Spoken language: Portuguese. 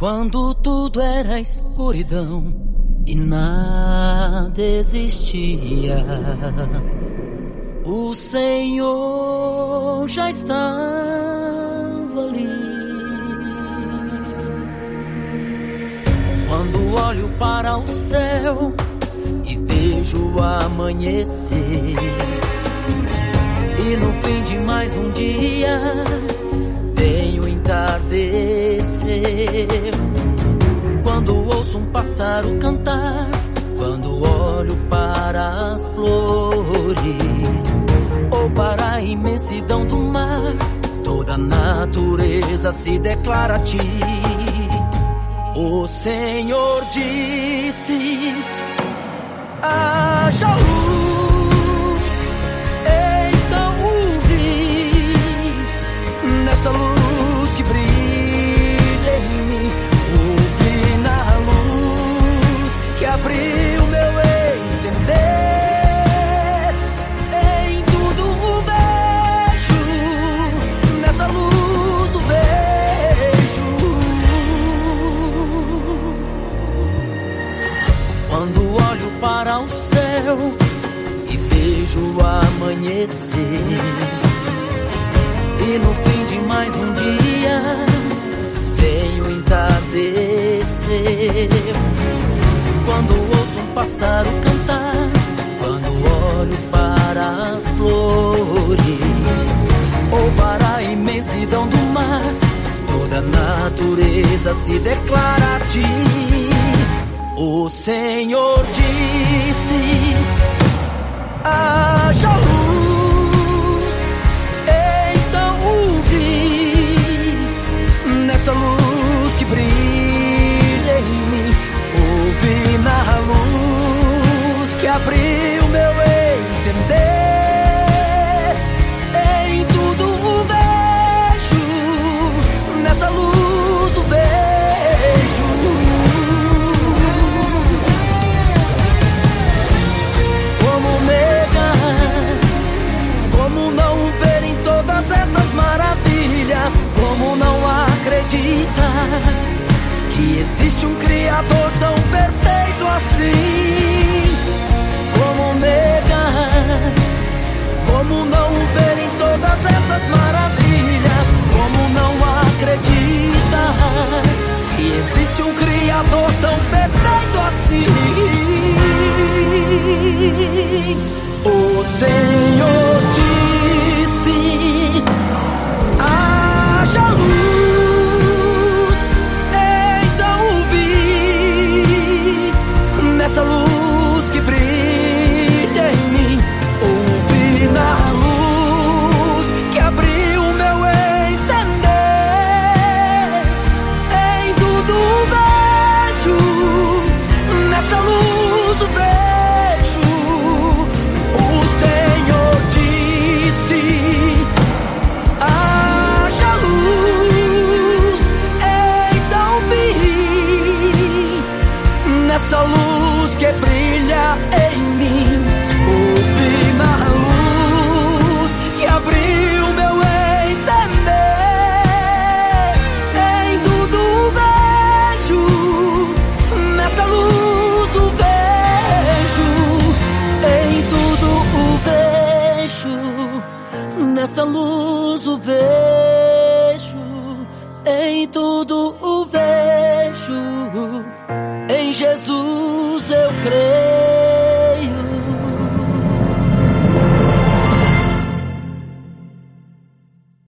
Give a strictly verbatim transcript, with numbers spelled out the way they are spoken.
Quando tudo era escuridão e nada existia, o Senhor já estava ali. Quando olho para o céu e vejo o amanhecer, e no fim de mais um dia vem o entardecer. Quando ouço um pássaro cantar, quando olho para as flores ou para a imensidão do mar, toda a natureza se declara a ti. O Senhor disse: haja luz, então ouvi, nessa luz que brilha em mim, ouvi na luz que abriu meu entender, em tudo vejo, nessa luz o vejo. Quando olho para o céu e vejo o amanhecer, e no fim de mais um dia vem o entardecer. Quando ouço um pássaro cantar, quando olho para as flores ou para a imensidão do mar, toda a natureza se declara a ti. O Senhor disse: haja luz, então ouvi, nessa luz que brilha em mim, ouvi na luz que abriu meu entender, em tudo o vejo, nessa luz o vejo. Como não acreditar que existe um Criador tão perfeito assim? Como negar? Como não ver em todas essas maravilhas? Como não acreditar que existe um Criador tão perfeito assim? O Senhor disse: haja luz, então ouvi, nessa luz que brilha em mim, ouvi na luz que abriu meu entender, em tudo vejo, nessa luz o vejo. O Senhor disse: essa luz que brilha em mim, ouvi na luz que abriu meu entender, em tudo vejo, nessa luz o vejo, em tudo o vejo, nessa luz o vejo, em tudo o vejo. Em Jesus eu creio.